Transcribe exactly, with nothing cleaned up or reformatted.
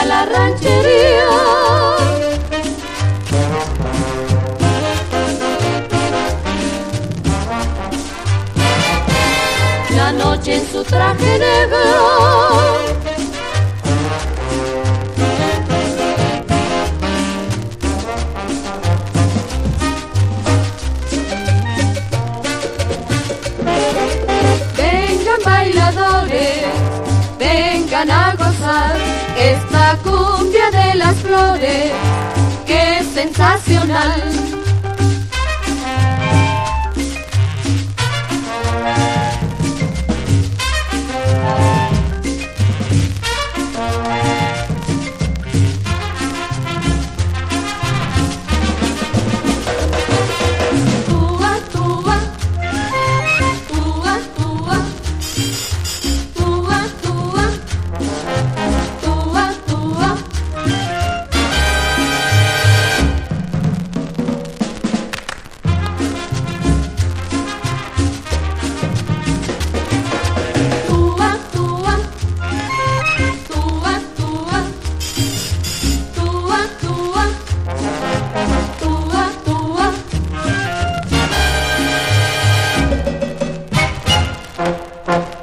a la ranchería. La noche en su traje negro, vengan bailadores, vengan a gozar esta cumbia de las flores, que es sensacional.